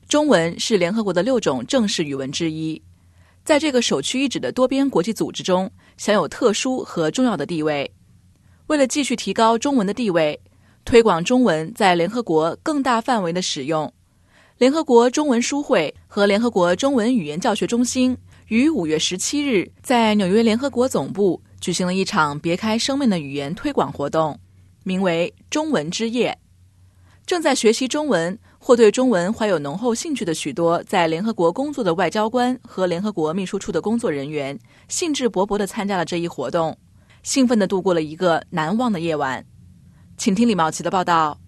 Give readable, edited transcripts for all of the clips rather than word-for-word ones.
中文是联合国的6种正式语文之一，在这个首屈一指的多边国际组织中享有特殊和重要的地位。为了继续提高中文的地位，推广中文在联合国更大范围的使用，联合国中文书会和联合国中文语言教学中心于5月17日在纽约联合国总部举行了一场别开生面的语言推广活动，名为中文之夜。正在学习中文或对中文怀有浓厚兴趣的许多在联合国工作的外交官和联合国秘书处的工作人员兴致勃勃地参加了这一活动，兴奋地度过了一个难忘的夜晚。请听李茂琪的报道。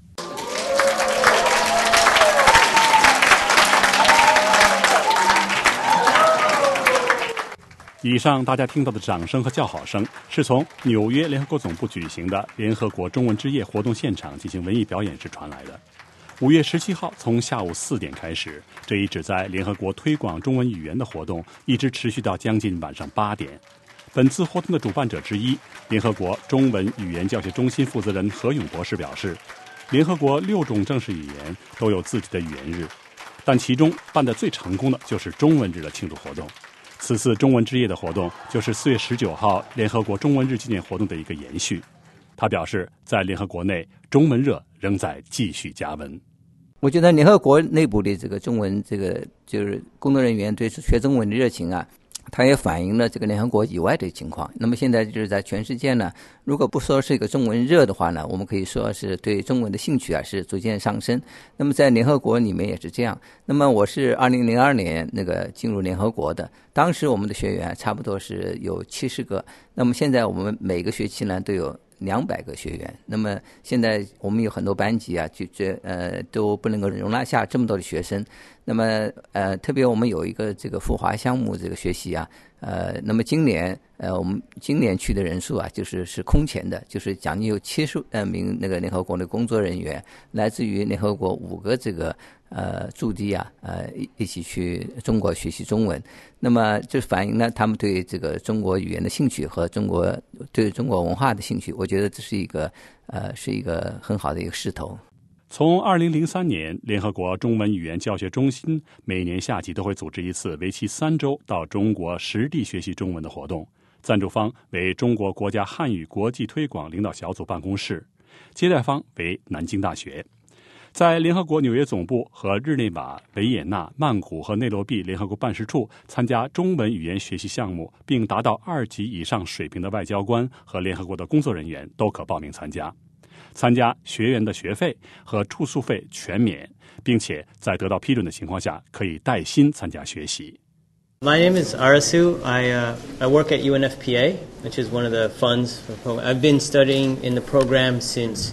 以上大家听到的掌声和叫好声，是从纽约联合国总部举行的联合国中文之夜活动现场进行文艺表演时传来的。5月17号从下午4点开始，这一旨在联合国推广中文语言的活动一直持续到将近晚上8点。本次活动的主办者之一，联合国中文语言教学中心负责人何勇博士表示，联合国6种正式语言都有自己的语言日，但其中办得最成功的就是中文日的庆祝活动。此次中文之夜的活动就是4月19号联合国中文日纪念活动的一个延续。他表示，在联合国内，中文热仍在继续加温。 我觉得联合国内部的这个中文就是工作人员对学中文的热情啊，它也反映了这个联合国以外的情况。那么现在就是在全世界呢，如果不说是一个中文热的话呢，我们可以说是对中文的兴趣啊是逐渐上升。那么在联合国里面也是这样。那么我是2002年进入联合国的，当时我们的学员差不多是有70个。那么现在我们每个学期呢都有200个学员。那么现在我们有很多班级啊，都不能够容纳下这么多的学生。那么特别我们有一个这个孵化项目这个学习啊，那么今年我们今年去的人数啊，是空前的，就是将近有70名联合国的工作人员，来自于联合国5个这个驻地啊，一起去中国学习中文。那么这反映了他们对这个中国语言的兴趣和对中国文化的兴趣。我觉得这是一个很好的一个势头。 从2003年，联合国中文语言教学中心每年夏季都会组织一次为期3周到中国实地学习中文的活动。赞助方为中国国家汉语国际推广领导小组办公室，接待方为南京大学。在联合国纽约总部和日内瓦、维也纳、曼谷和内罗毕联合国办事处参加中文语言学习项目并达到2级以上水平的外交官和联合国的工作人员都可报名参加。参加学员的学费和住宿费全免，并且在得到批准的情况下可以带薪参加学习。 My name is Arasu. I work at UNFPA, which is one of the funds for the program. I've been studying in the program since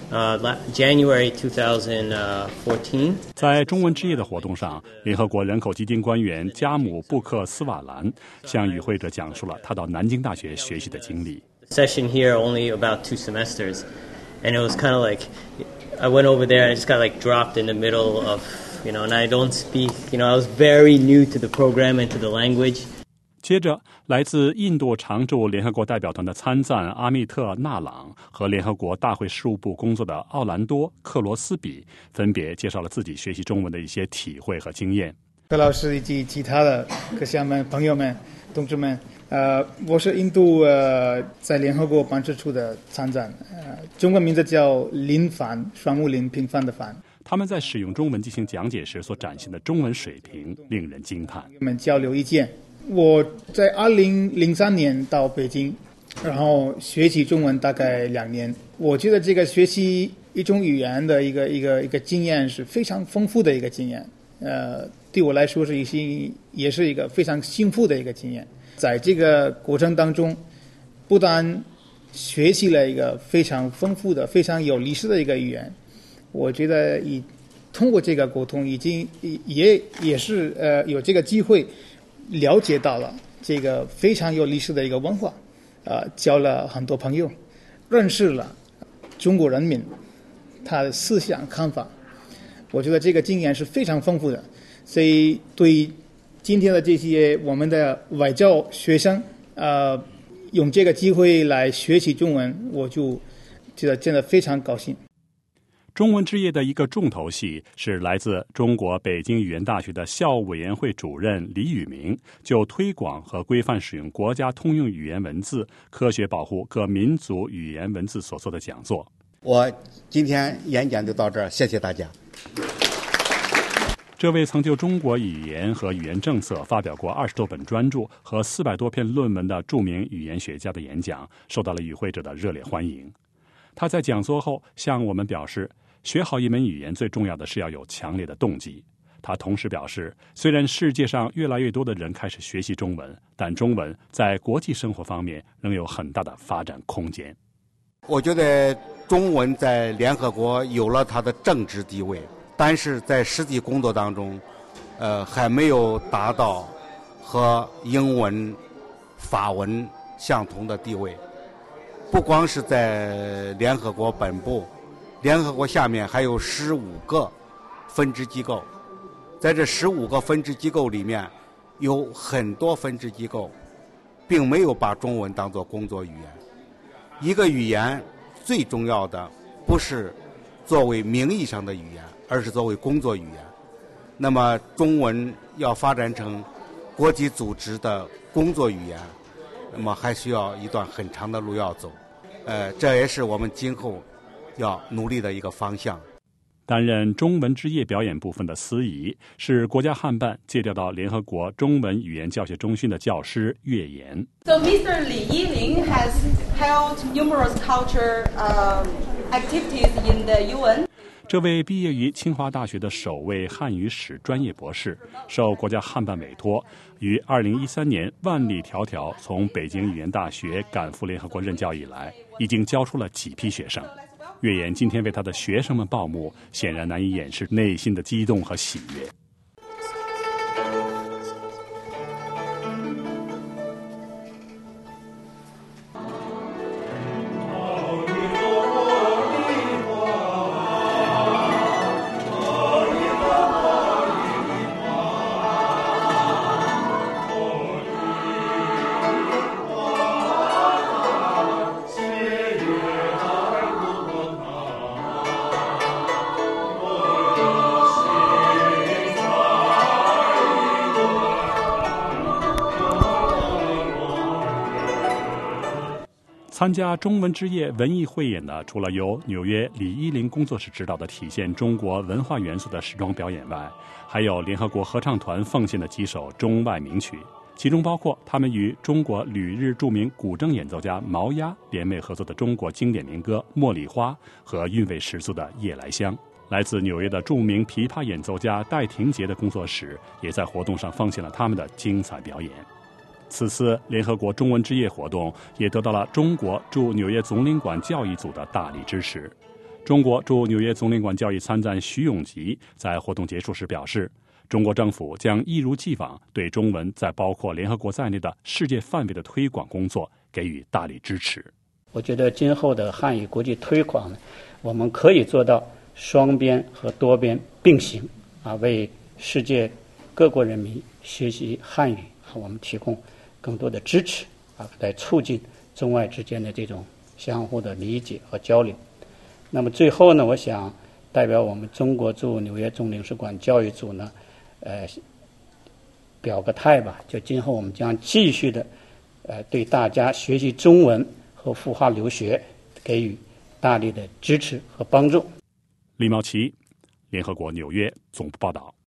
January 2014. 在中文之夜的活动上，联合国人口基金官员加姆布克斯瓦兰向与会者讲述了他到南京大学学习的经历。 The session here only about 2 semesters, and it was kind of like I went over there and I just got like dropped in the middle of, and I don't speak, I was very new to the program and to the language. 接着，来自印度常驻联合国代表团的参赞阿密特纳朗和联合国大会事务部工作的奥兰多克罗斯比分别介绍了自己学习中文的一些体会和经验。 何老师以及其他的各乡们、朋友们、同志们，我是印度在联合国办事处的参赞，中文名字叫林凡，双木林，平凡的凡。 他们在使用中文进行讲解时所展现的中文水平令人惊叹。 我们交流意见。我在2003年到北京，然后学习中文大概2年。我觉得这个学习一种语言的一个经验是非常丰富的一个经验，对我来说也是一个非常幸福的一个经验。在这个过程当中，不但学习了一个非常丰富的、非常有历史的一个语言，我觉得通过这个沟通，已经也是有这个机会了解到了这个非常有历史的一个文化，交了很多朋友，认识了中国人民他的思想看法。我觉得这个经验是非常丰富的，所以对今天的这些我们的外教学生，用这个机会来学习中文，我就觉得真的非常高兴。 中文之夜的一个重头戏是来自中国北京语言大学的校务委员会主任李宇明就推广和规范使用国家通用语言文字，科学保护各民族语言文字所做的讲座。 我今天演讲就到这儿，谢谢大家。 这位曾就中国语言和语言政策发表过20多本专著和400多篇论文的著名语言学家的演讲，受到了与会者的热烈欢迎。他在讲座后向我们表示，学好一门语言最重要的是要有强烈的动机。他同时表示，虽然世界上越来越多的人开始学习中文，但中文在国际生活方面仍有很大的发展空间。 我觉得中文在联合国有了它的政治地位，但是在实际工作当中，还没有达到和英文、法文相同的地位。不光是在联合国本部，联合国下面还有15个分支机构，在这15个分支机构里面，有很多分支机构并没有把中文当作工作语言。一个语言最重要的不是作为名义上的语言，而是作为工作语言。那么中文要发展成国际组织的工作语言，那么还需要一段很长的路要走。这也是我们今后要努力的一个方向。 担任中文之夜表演部分的司仪是国家汉办借调到联合国中文语言教学中心的教师岳岩。 So Mr. Li Yiling has held numerous culture activities in the UN. 这位毕业于清华大学的首位汉语史专业博士，受国家汉办委托，于2013年万里迢迢从北京语言大学赶赴联合国任教以来，已经教出了几批学生。岳岩今天为他的学生们报幕，显然难以掩饰内心的激动和喜悦。参加中文之夜文艺汇演的，除了由纽约李依林工作室指导的体现中国文化元素的时装表演外，还有联合国合唱团奉献的几首中外名曲，其中包括他们与中国旅日著名古筝演奏家毛鸭联袂合作的中国经典民歌《茉莉花》和韵味十足的《夜来香》。来自纽约的著名琵琶演奏家戴廷杰的工作室也在活动上奉献了他们的精彩表演。此次联合国中文之夜活动也得到了中国驻纽约总领馆教育组的大力支持。中国驻纽约总领馆教育参赞徐永吉在活动结束时表示，中国政府将一如既往对中文在包括联合国在内的世界范围的推广工作给予大力支持。 我觉得今后的汉语国际推广呢，我们可以做到双边和多边并行为世界各国人民学习汉语我们提供更多的支持来促进中外之间的这种相互的理解和交流。那么最后呢，我想代表我们中国驻纽约总领事馆教育组呢，表个态吧，就今后我们将继续的对大家学习中文和赴华留学给予大力的支持和帮助。 李茂奇，联合国纽约总部报道。